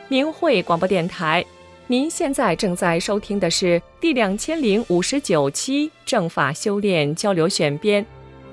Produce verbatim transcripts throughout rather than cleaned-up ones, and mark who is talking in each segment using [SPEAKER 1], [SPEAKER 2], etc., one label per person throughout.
[SPEAKER 1] 明慧广播电台，您现在正在收听的是第两千零五十九期正法修炼交流选编。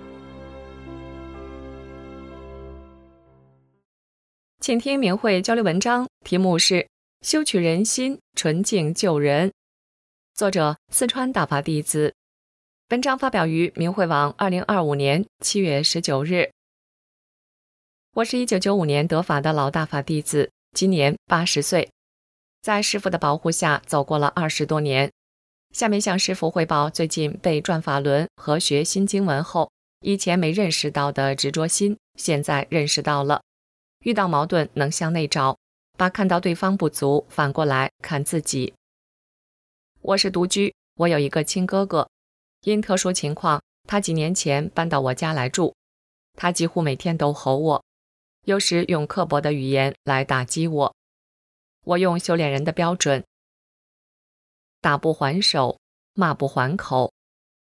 [SPEAKER 1] 请听明慧交流文章，题目是修取人心，纯净救人，作者四川大法弟子。文章发表于明慧网二零二五年七月十九日。我是一九九五年得法的老大法弟子，今年八十岁，在师父的保护下走过了二十多年。下面向师父汇报最近被转法轮和学新经文后，以前没认识到的执着心，现在认识到了。遇到矛盾能向内找，把看到对方不足反过来看自己。我是独居，我有一个亲哥哥，因特殊情况，他几年前搬到我家来住。他几乎每天都吼我，有时用刻薄的语言来打击我。我用修炼人的标准，打不还手，骂不还口。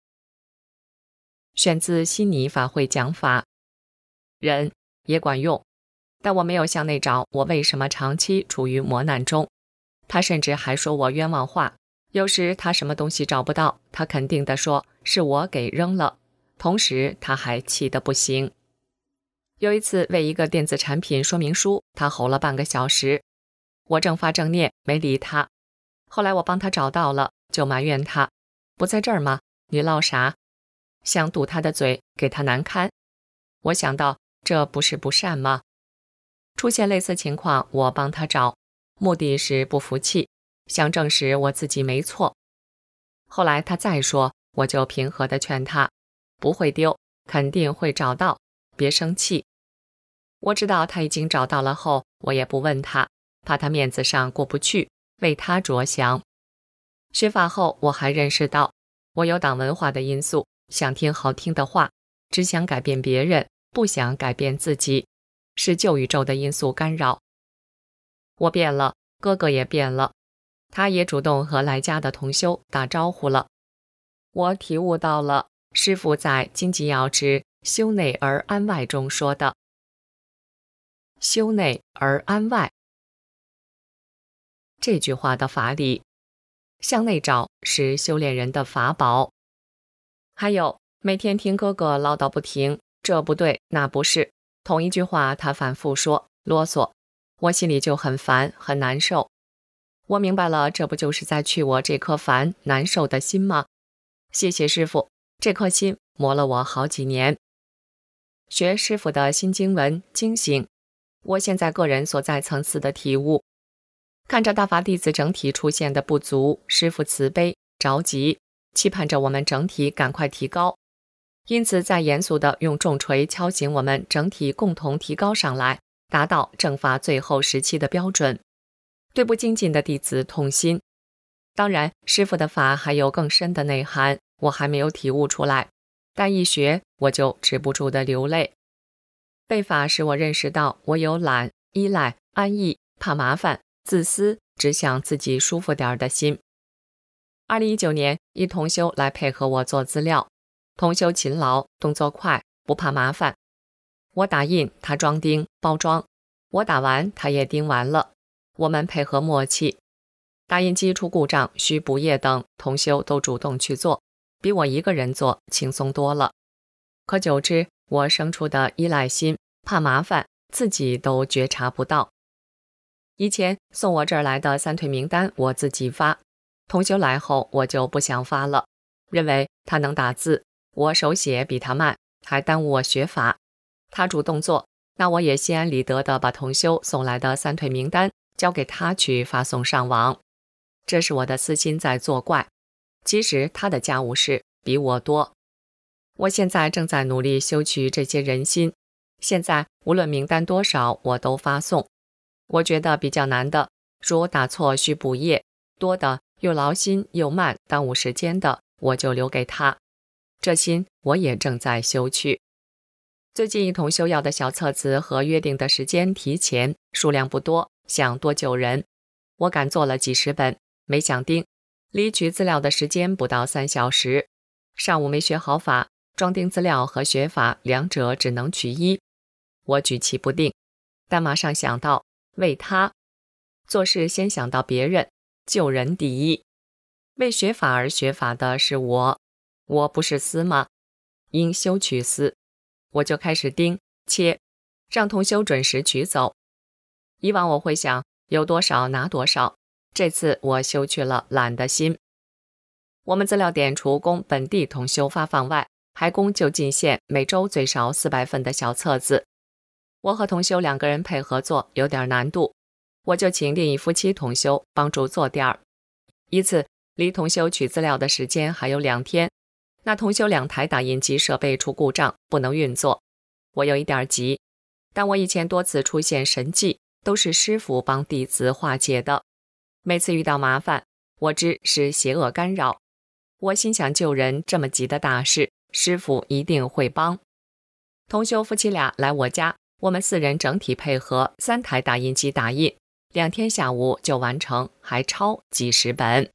[SPEAKER 1] 选自悉尼法会讲法，人也管用，但我没有向内找我为什么长期处于磨难中。他甚至还说我冤枉话，有时他什么东西找不到，他肯定地说是我给扔了，同时他还气得不行。有一次为一个电子产品说明书，他吼了半个小时，我正发正念没理他。后来我帮他找到了，就埋怨他，不在这儿吗？你唠啥？想堵他的嘴，给他难堪。我想到这不是不善吗？出现类似情况，我帮他找，目的是不服气，想证实我自己没错。后来他再说，我就平和地劝他，不会丢，肯定会找到，别生气。我知道他已经找到了后，我也不问他，怕他面子上过不去，为他着想。学法后，我还认识到，我有党文化的因素，想听好听的话，只想改变别人，不想改变自己，是旧宇宙的因素干扰。我变了，哥哥也变了，他也主动和来家的同修打招呼了。我体悟到了师父在《经济要旨修内而安外》中说的修内而安外这句话的法理。向内找是修炼人的法宝。还有每天听哥哥唠叨不停，这不对那不是，同一句话他反复说，啰嗦，我心里就很烦很难受。我明白了，这不就是在去我这颗烦难受的心吗？谢谢师父，这颗心磨了我好几年。学师父的新经文惊醒我现在个人所在层次的体悟，看着大法弟子整体出现的不足，师父慈悲着急，期盼着我们整体赶快提高，因此在严肃地用重锤敲醒我们整体共同提高上来，达到正法最后时期的标准。对不精进的弟子痛心。当然师父的法还有更深的内涵，我还没有体悟出来，但一学我就止不住的流泪。被法使我认识到我有懒、依赖、安逸、怕麻烦、自私，只想自己舒服点的心。二零一九年，一同修来配合我做资料，同修勤劳，动作快，不怕麻烦。我打印，他装订包装，我打完他也钉完了，我们配合默契。打印机出故障需补液等，同修都主动去做，比我一个人做轻松多了。可久之，我生出的依赖心、怕麻烦，自己都觉察不到。以前送我这儿来的三退名单我自己发，同修来后我就不想发了，认为他能打字，我手写比他慢，还耽误我学法。他主动做，那我也心安理得地把同修送来的三退名单交给他去发送上网。这是我的私心在作怪，其实他的家务事比我多。我现在正在努力修取这些人心，现在无论名单多少我都发送。我觉得比较难的，如打错需补页，多的又劳心又慢耽误时间的，我就留给他。这心我也正在修去。最近一同修要的小册子和约定的时间提前，数量不多，想多救人。我赶做了几十本，没想钉，离取资料的时间不到三小时。上午没学好法，装订资料和学法两者只能取一。我举棋不定，但马上想到为他， 做事先想到别人，救人第一。为学法而学法的是我，我不是司吗？应修取司，我就开始盯切，让同修准时取走。以往我会想有多少拿多少，这次我修去了懒的心。我们资料点除供本地同修发放外，还供就近县每周最少四百份的小册子。我和同修两个人配合做有点难度，我就请另一夫妻同修帮助做点儿。一次离同修取资料的时间还有两天，那同修两台打印机设备出故障，不能运作。我有一点急，但我以前多次出现神迹，都是师父帮弟子化解的。每次遇到麻烦，我知是邪恶干扰。我心想救人这么急的大事，师父一定会帮。同修夫妻俩来我家，我们四人整体配合，三台打印机打印，两天下午就完成，还超几十本。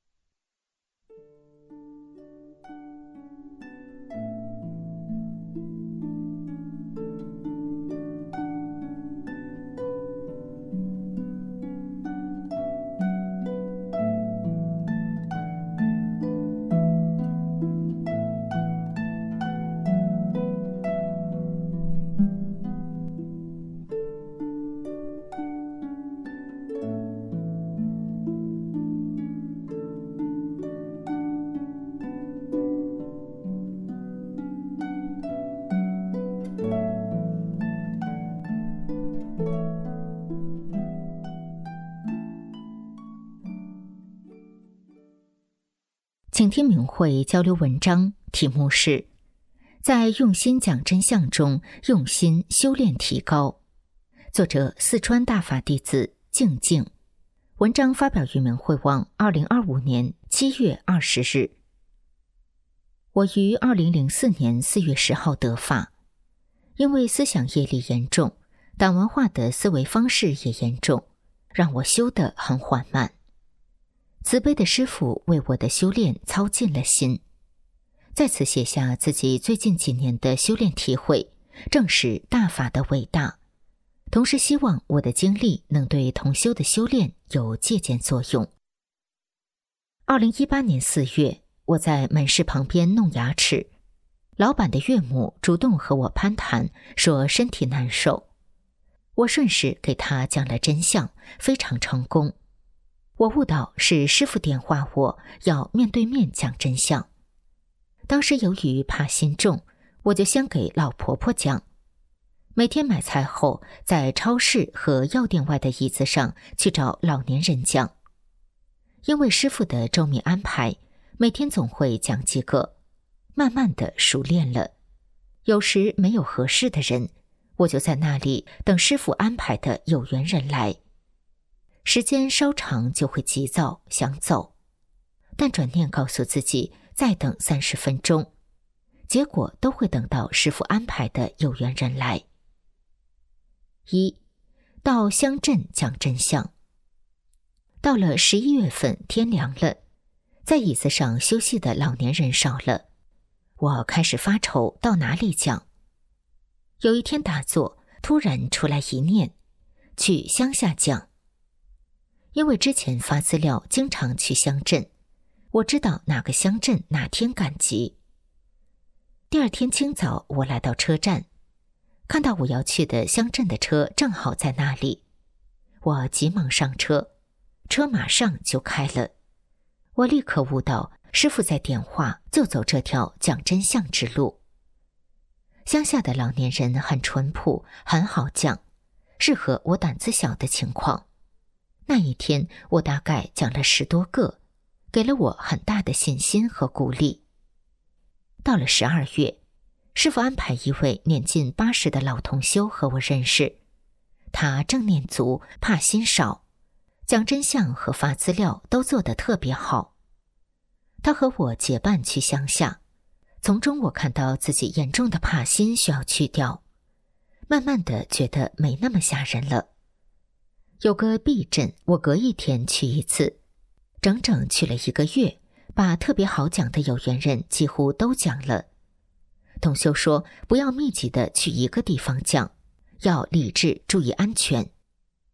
[SPEAKER 2] 请听明慧交流文章，题目是在用心讲真相中用心修炼提高，作者四川大法弟子静静。文章发表于明慧网二零二五年七月二十日。我于二零零四年四月十号得法，因为思想业力严重，党文化的思维方式也严重，让我修得很缓慢。慈悲的师父为我的修炼操尽了心，在此写下自己最近几年的修炼体会，正是大法的伟大。同时希望我的经历能对同修的修炼有借鉴作用。二零一八年四月，我在门市旁边弄牙齿，老板的岳母主动和我攀谈，说身体难受。我顺势给他讲了真相，非常成功。我悟到是师父点化我要面对面讲真相。当时由于怕心重，我就先给老婆婆讲。每天买菜后，在超市和药店外的椅子上去找老年人讲。因为师父的周密安排，每天总会讲几个，慢慢的熟练了。有时没有合适的人，我就在那里等师父安排的有缘人来。时间稍长就会急躁想走，但转念告诉自己再等三十分钟，结果都会等到师父安排的有缘人来。一，到乡镇讲真相。到了十一月份，天凉了，在椅子上休息的老年人少了，我开始发愁到哪里讲。有一天打坐，突然出来一念，去乡下讲。因为之前发资料经常去乡镇，我知道哪个乡镇哪天赶集。第二天清早，我来到车站，看到我要去的乡镇的车正好在那里，我急忙上车，车马上就开了。我立刻悟到师父在点化，就走这条讲真相之路。乡下的老年人很淳朴，很好讲，适合我胆子小的情况。那一天我大概讲了十多个，给了我很大的信心和鼓励。到了十二月，师父安排一位年近八十的老同修和我认识，他正念足，怕心少，讲真相和发资料都做得特别好。他和我结伴去乡下，从中我看到自己严重的怕心需要去掉，慢慢的觉得没那么吓人了。有个避震，我隔一天去一次，整整去了一个月，把特别好讲的有缘人几乎都讲了。同修说不要密集的去一个地方讲，要理智，注意安全。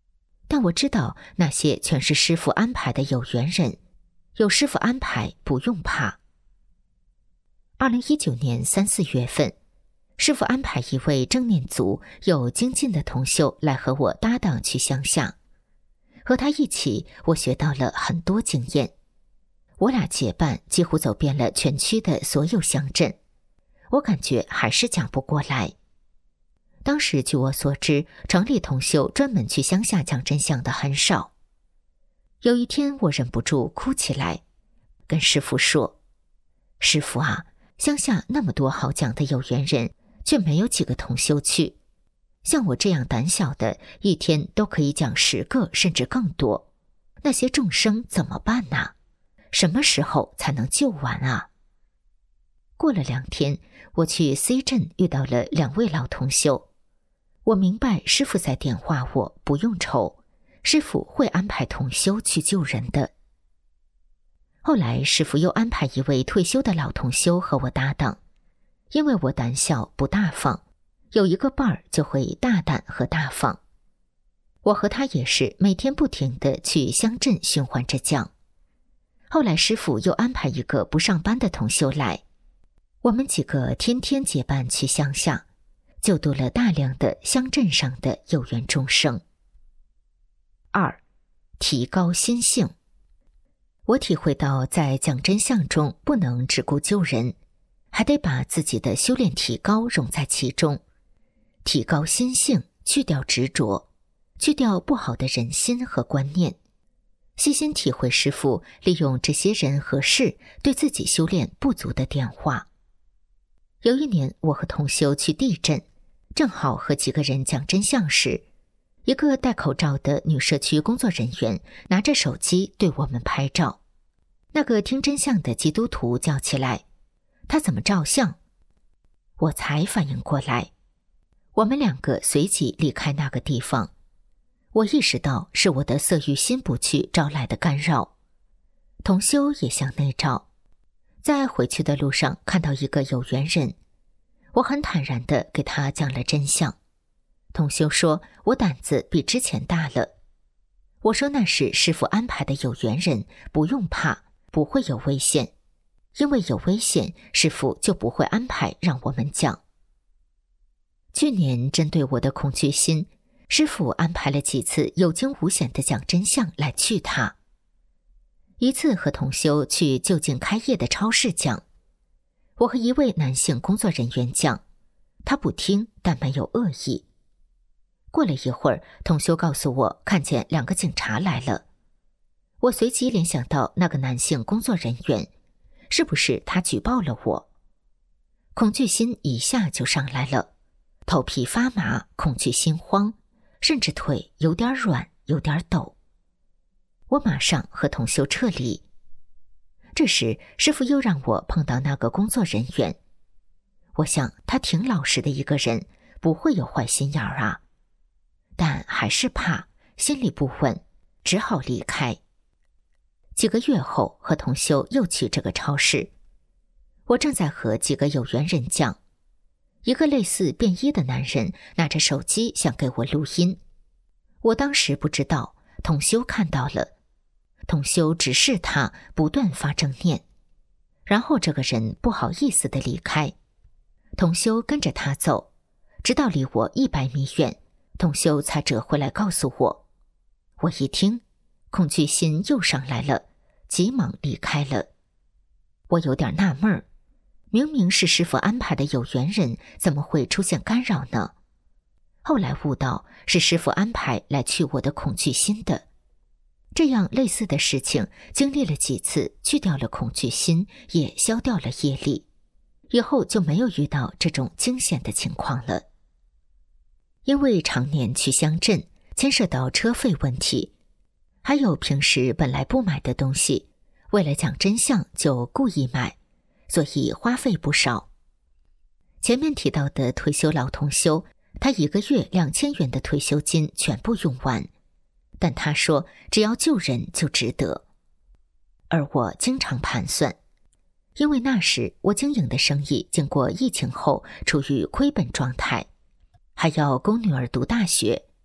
[SPEAKER 2] 但我知道那些全是师傅安排的有缘人，有师傅安排，不用怕。二零一九年三四月份，师傅安排一位正念组有精进的同修来和我搭档去乡下，和他一起，我学到了很多经验。我俩结伴几乎走遍了全区的所有乡镇，我感觉还是讲不过来。当时据我所知，城里同修专门去乡下讲真相的很少。有一天我忍不住哭起来，跟师父说，师父啊，乡下那么多好讲的有缘人，却没有几个同修去。像我这样胆小的，一天都可以讲十个甚至更多，那些众生怎么办呢？什么时候才能救完啊？过了两天，我去 C 镇遇到了两位老同修。我明白师父在点化我，不用愁，师父会安排同修去救人的。后来师父又安排一位退休的老同修和我搭档，因为我胆小不大方，有一个伴儿就会大胆和大方。我和他也是每天不停地去乡镇循环着讲。后来师父又安排一个不上班的同修来，我们几个天天结伴去乡下，救度了大量的乡镇上的有缘众生。二，提高心性。我体会到在讲真相中不能只顾救人，还得把自己的修炼提高融在其中，提高心性，去掉执着，去掉不好的人心和观念，细心体会师父利用这些人和事对自己修炼不足的点化。有一年我和同修去地震，正好和几个人讲真相时，一个戴口罩的女社区工作人员拿着手机对我们拍照。那个听真相的基督徒叫起来，他怎么照相？我才反应过来，我们两个随即离开那个地方。我意识到是我的色欲心不去招来的干扰。同修也向内照，在回去的路上看到一个有缘人，我很坦然地给他讲了真相。同修说我胆子比之前大了。我说那是师父安排的有缘人，不用怕，不会有危险，因为有危险，师父就不会安排让我们讲。去年针对我的恐惧心，师父安排了几次有惊无险的讲真相来去它。一次和同修去就近开业的超市讲，我和一位男性工作人员讲，他不听，但没有恶意。过了一会儿，同修告诉我看见两个警察来了。我随即联想到那个男性工作人员，是不是他举报了我？恐惧心一下就上来了，头皮发麻，恐惧心慌，甚至腿有点软，有点抖。我马上和同修撤离。这时师父又让我碰到那个工作人员，我想他挺老实的一个人，不会有坏心眼儿啊，但还是怕，心里不稳，只好离开。几个月后和同修又去这个超市，我正在和几个有缘人讲，一个类似便衣的男人拿着手机想给我录音，我当时不知道，同修看到了，同修指示他不断发正念，然后这个人不好意思地离开，同修跟着他走，直到离我一百米远，同修才折回来告诉我。我一听，恐惧心又上来了，急忙离开了。我有点纳闷儿，明明是师父安排的有缘人，怎么会出现干扰呢？后来悟到是师父安排来去我的恐惧心的。这样类似的事情经历了几次，去掉了恐惧心，也消掉了业力，以后就没有遇到这种惊险的情况了。因为常年去乡镇，牵涉到车费问题，还有平时本来不买的东西，为了讲真相就故意买，所以花费不少。前面提到的退休老同修，他一个月两千元的退休金全部用完，但他说只要救人就值得。而我经常盘算，因为那时我经营的生意经过疫情后处于亏本状态，还要供女儿读大学，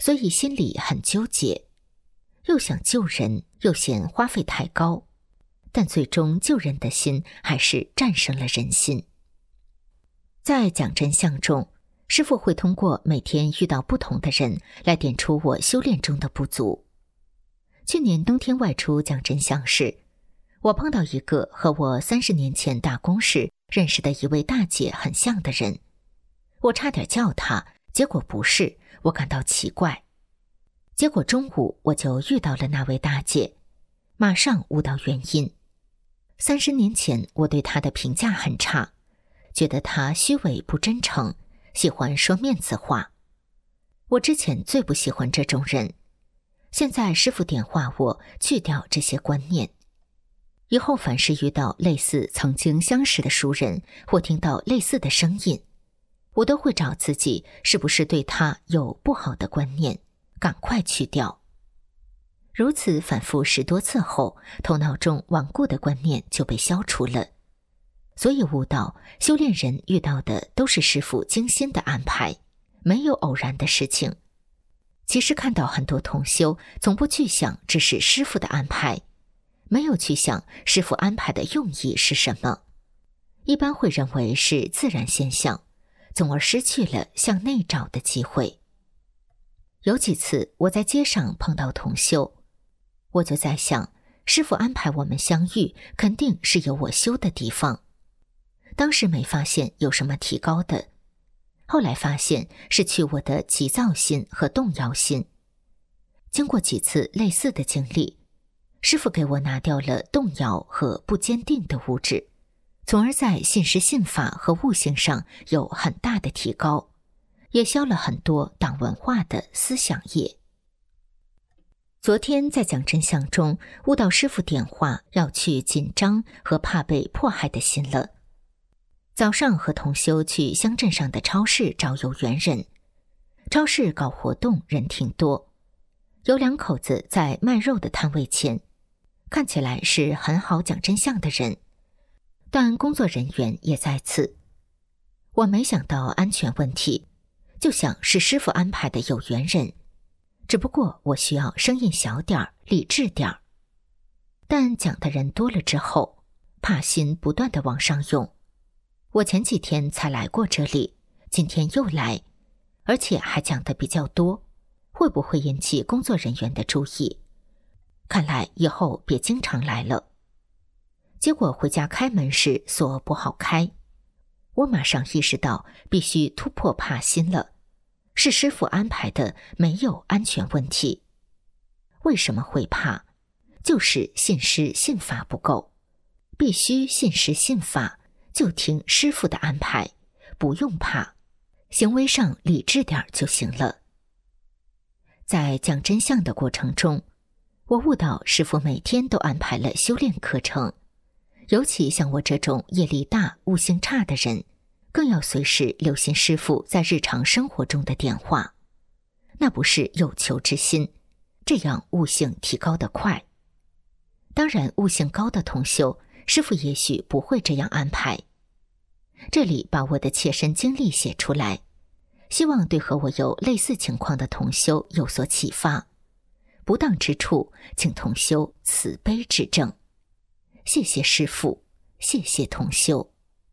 [SPEAKER 2] 所以心里很纠结，又想救人，又嫌花费太高，但最终救人的心还是战胜了人心。在讲真相中，师父会通过每天遇到不同的人来点出我修炼中的不足。去年冬天外出讲真相时，我碰到一个和我三十年前打工时认识的一位大姐很像的人，我差点叫她，结果不是，我感到奇怪。结果中午我就遇到了那位大姐，马上悟到原因。三十年前我对她的评价很差，觉得她虚伪不真诚，喜欢说面子话。我之前最不喜欢这种人，现在师父点化我去掉这些观念。以后凡是遇到类似曾经相识的熟人，或听到类似的声音，我都会找自己是不是对他有不好的观念，赶快去掉。如此反复十多次后，头脑中顽固的观念就被消除了。所以悟道，修炼人遇到的都是师父精心的安排，没有偶然的事情。其实看到很多同修，从不去想这是师父的安排，没有去想师父安排的用意是什么，一般会认为是自然现象，从而失去了向内找的机会。有几次我在街上碰到同修，我就在想，师父安排我们相遇，肯定是有我修的地方。当时没发现有什么提高的，后来发现是去我的急躁心和动摇心。经过几次类似的经历，师父给我拿掉了动摇和不坚定的物质，从而在信实信法和悟性上有很大的提高，也消了很多党文化的思想业。昨天在讲真相中悟到师父点化要去紧张和怕被迫害的心了。早上和同修去乡镇上的超市找有缘人，超市搞活动人挺多，有两口子在卖肉的摊位前，看起来是很好讲真相的人，但工作人员也在此。我没想到安全问题，就想是师父安排的有缘人，只不过我需要声音小点儿，理智点儿。但讲的人多了之后，怕心不断地往上涌。我前几天才来过这里，今天又来，而且还讲得比较多，会不会引起工作人员的注意？看来以后别经常来了。结果回家开门时锁不好开，我马上意识到必须突破怕心了，是师父安排的，没有安全问题。为什么会怕？就是信师信法不够，必须信师信法，就听师父的安排，不用怕，行为上理智点就行了。在讲真相的过程中，我悟到师父每天都安排了修炼课程，尤其像我这种业力大、悟性差的人，更要随时留心师父在日常生活中的点化，那不是有求之心，这样悟性提高得快。当然悟性高的同修，师父也许不会这样安排。这里把我的切身经历写出来，希望对和我有类似情况的同修有所启发。不当之处，请同修慈悲指正。谢谢师父，谢谢同修。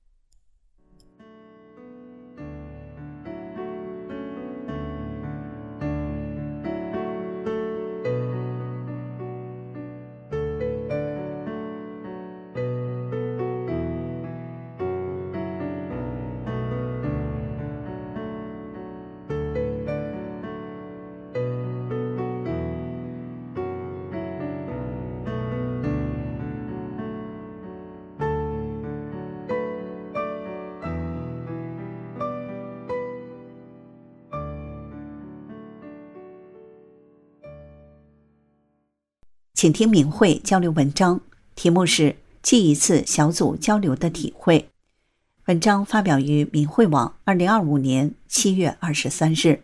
[SPEAKER 3] 请听明慧交流文章，题目是记一次小组交流的体会。文章发表于明慧网二零二五年七月二十三日。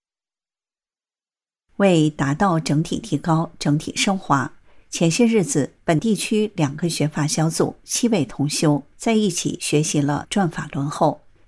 [SPEAKER 3] 为达到整体提高、整体升华，前些日子本地区两个学法小组七位同修在一起学习了转法轮后，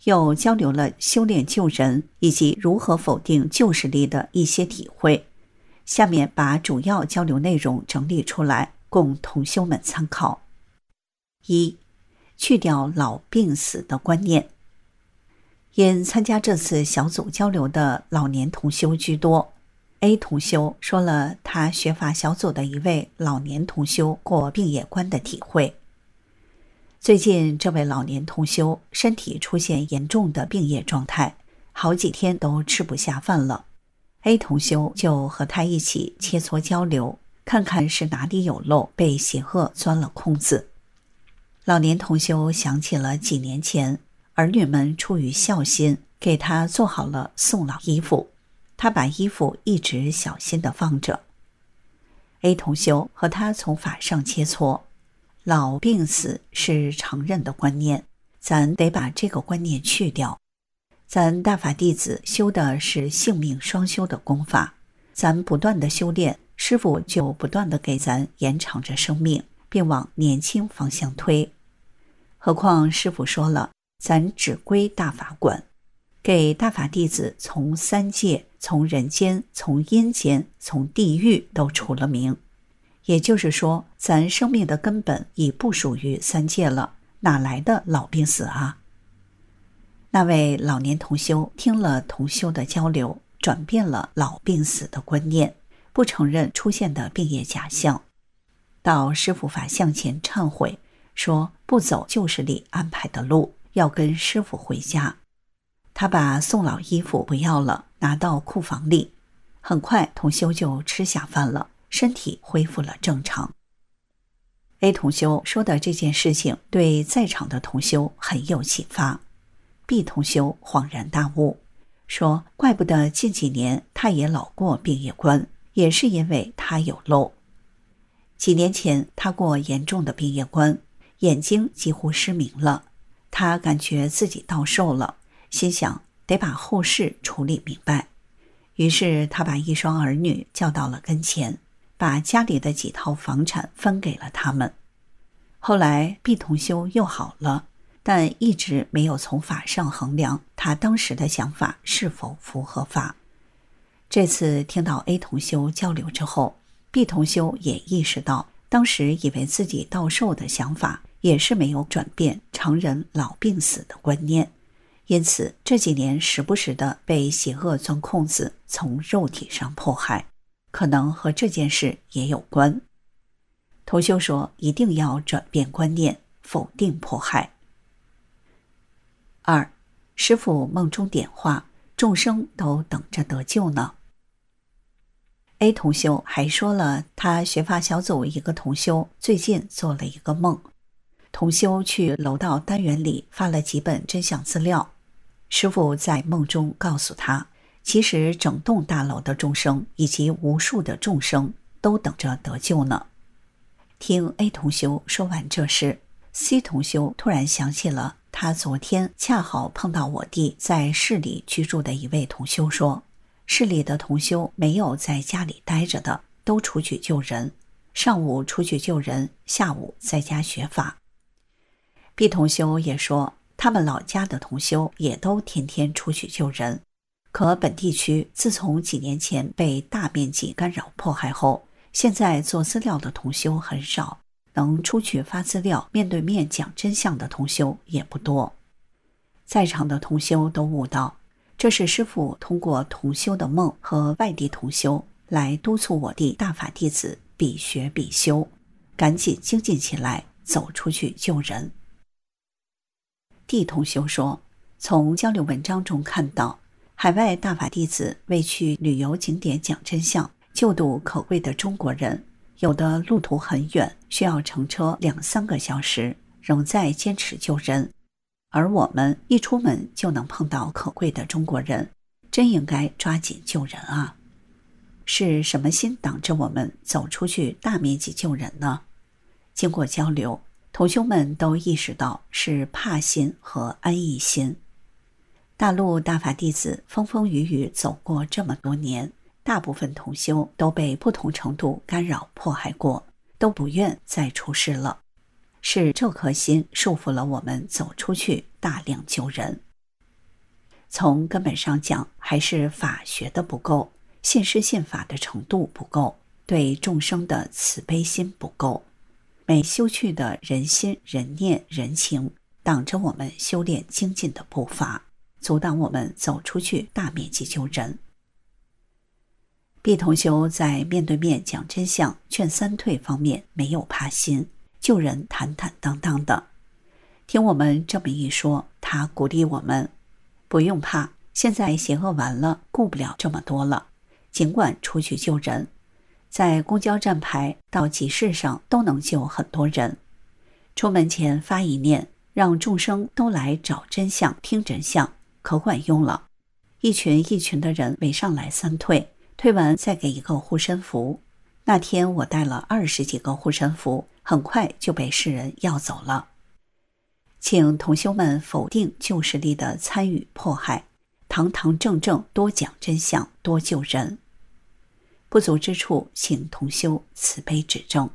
[SPEAKER 3] 又交流了修炼救人以及如何否定旧势力的一些体会。下面把主要交流内容整理出来，供同修们参考。一、去掉老病死的观念。因参加这次小组交流的老年同修居多， A 同修说了他学法小组的一位老年同修过病业关的体会。最近这位老年同修身体出现严重的病业状态，好几天都吃不下饭了。 A 同修就和他一起切磋交流，看看是哪里有漏，被邪恶钻了空子。老年同修想起了几年前儿女们出于孝心给他做好了送老衣服，他把衣服一直小心地放着。 A 同修和他从法上切磋，老病死是常认的观念，咱得把这个观念去掉。咱大法弟子修的是性命双修的功法，咱不断的修炼，师父就不断的给咱延长着生命，并往年轻方向推。何况师父说了，咱只归大法管，给大法弟子从三界、从人间、从阴间、从地狱都除了名。也就是说，咱生命的根本已不属于三界了，哪来的老病死啊？那位老年同修听了同修的交流，转变了老病死的观念，不承认出现的病业假象，到师父法像前忏悔，说不走旧势力安排的路，要跟师父回家。他把送老衣服不要了，拿到库房里，很快同修就吃下饭了，身体恢复了正常。 A 同修说的这件事情对在场的同修很有启发。 B 同修恍然大悟，说怪不得近几年他也老过病业关，也是因为他有漏。几年前他过严重的病业关，眼睛几乎失明了，他感觉自己到寿了，心想得把后事处理明白。于是他把一双儿女叫到了跟前，把家里的几套房产分给了他们。后来 B 同修又好了，但一直没有从法上衡量他当时的想法是否符合法。这次听到 A 同修交流之后， B 同修也意识到当时以为自己到寿的想法也是没有转变常人老病死的观念，因此这几年时不时的被邪恶钻空子，从肉体上迫害，可能和这件事也有关。同修说一定要转变观念，否定迫害。二、师父梦中点化，众生都等着得救呢。 A 同修还说了他学法小组一个同修最近做了一个梦，同修去楼道单元里发了几本真相资料，师父在梦中告诉他，其实整栋大楼的众生以及无数的众生都等着得救呢。听 A 同修说完这事， C 同修突然想起了他昨天恰好碰到我弟在市里居住的一位同修说，市里的同修没有在家里待着的，都出去救人，上午出去救人，下午在家学法。 B 同修也说他们老家的同修也都天天出去救人，可本地区自从几年前被大面积干扰迫害后，现在做资料的同修很少，能出去发资料面对面讲真相的同修也不多。在场的同修都悟到，这是师父通过同修的梦和外地同修来督促我弟大法弟子必学必修，赶紧精进起来，走出去救人。D 同修说，从交流文章中看到，海外大法弟子为去旅游景点讲真相，救度可贵的中国人，有的路途很远，需要乘车两三个小时，仍在坚持救人。而我们一出门就能碰到可贵的中国人，真应该抓紧救人啊！是什么心挡着我们走出去大面积救人呢？经过交流，同修们都意识到是怕心和安逸心。大陆大法弟子风风雨雨走过这么多年，大部分同修都被不同程度干扰迫害过，都不愿再出世了。是这颗心束缚了我们走出去大量救人。 从根本上讲，还是法学的不够，信师信法的程度不够，对众生的慈悲心不够，没修去的人心、人念、人情，挡着我们修炼精进的步伐，阻挡我们走出去大面积救人。毕同修在面对面讲真相、劝三退方面没有怕心，救人坦坦荡荡的。听我们这么一说，他鼓励我们不用怕，现在邪恶完了，顾不了这么多了，尽管出去救人，在公交站牌到集市上都能救很多人。出门前发一念，让众生都来找真相、听真相，可管用了。一群一群的人围上来三退，退完再给一个护身符。那天我带了二十几个护身符，很快就被世人要走了。请同修们否定旧势力的参与迫害，堂堂正正多讲真相，多救人。不足之处，请同修慈悲指正。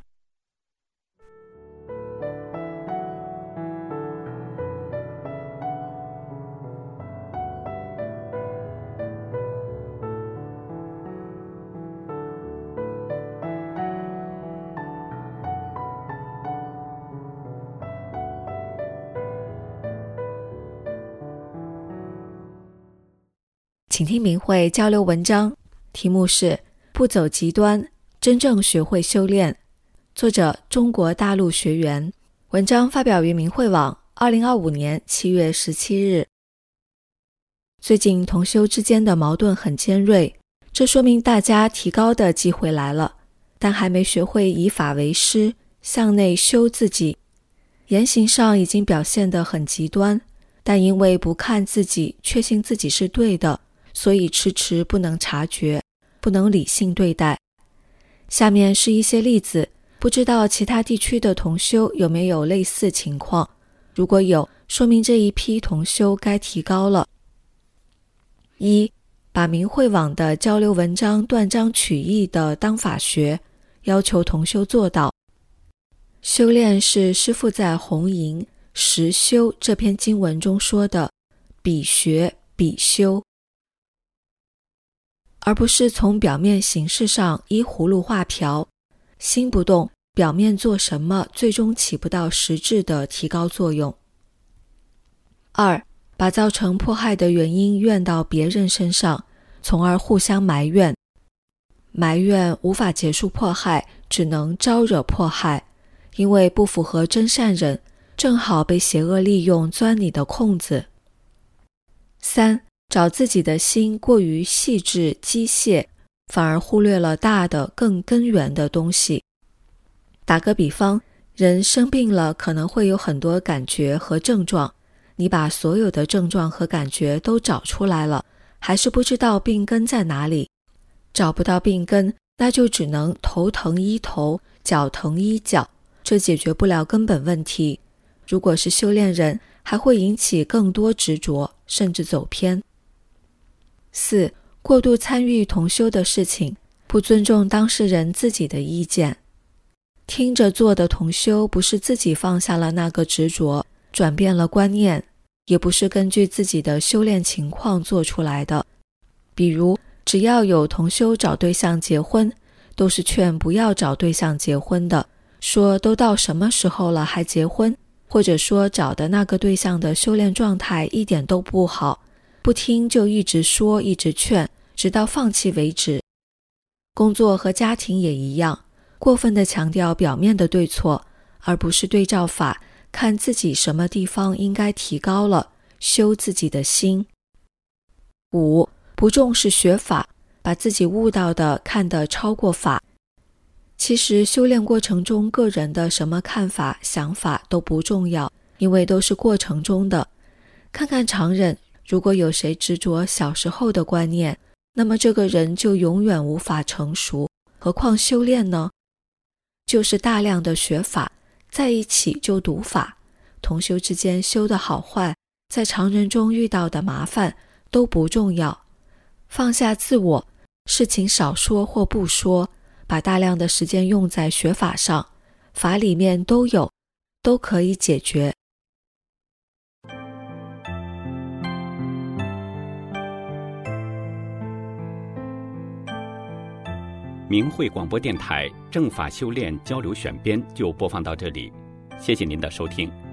[SPEAKER 4] 请听明慧交流文章，题目是不走极端，真正学会修炼，作者中国大陆学员，文章发表于明慧网二零二五年七月十七日。最近同修之间的矛盾很尖锐，这说明大家提高的机会来了，但还没学会以法为师，向内修自己。言行上已经表现得很极端，但因为不看自己，确信自己是对的，所以迟迟不能察觉，不能理性对待。下面是一些例子，不知道其他地区的同修有没有类似情况，如果有，说明这一批同修该提高了。一、把明慧网的交流文章断章取义的当法学，要求同修做到。修炼是师父在红营实修这篇经文中说的比学比修，而不是从表面形式上依葫芦画瓢，心不动，表面做什么最终起不到实质的提高作用。二、把造成迫害的原因怨到别人身上，从而互相埋怨。埋怨无法结束迫害，只能招惹迫害，因为不符合真善忍，正好被邪恶利用钻你的空子。三、找自己的心过于细致机械，反而忽略了大的更根源的东西。打个比方，人生病了可能会有很多感觉和症状，你把所有的症状和感觉都找出来了，还是不知道病根在哪里。找不到病根，那就只能头疼医头，脚疼医脚，这解决不了根本问题。如果是修炼人，还会引起更多执着，甚至走偏。四、过度参与同修的事情，不尊重当事人自己的意见。听着做的同修，不是自己放下了那个执着，转变了观念，也不是根据自己的修炼情况做出来的。比如，只要有同修找对象结婚，都是劝不要找对象结婚的，说都到什么时候了还结婚，或者说找的那个对象的修炼状态一点都不好，不听就一直说一直劝，直到放弃为止。工作和家庭也一样，过分地强调表面的对错，而不是对照法，看自己什么地方应该提高了，修自己的心。五、不重视学法，把自己悟到的看得超过法。其实修炼过程中个人的什么看法想法都不重要，因为都是过程中的。看看常人，如果有谁执着小时候的观念，那么这个人就永远无法成熟，何况修炼呢？就是大量的学法，在一起就读法，同修之间修的好坏，在常人中遇到的麻烦都不重要。放下自我，事情少说或不说，把大量的时间用在学法上，法里面都有，都可以解决。
[SPEAKER 5] 明慧广播电台正法修炼交流选编就播放到这里，谢谢您的收听。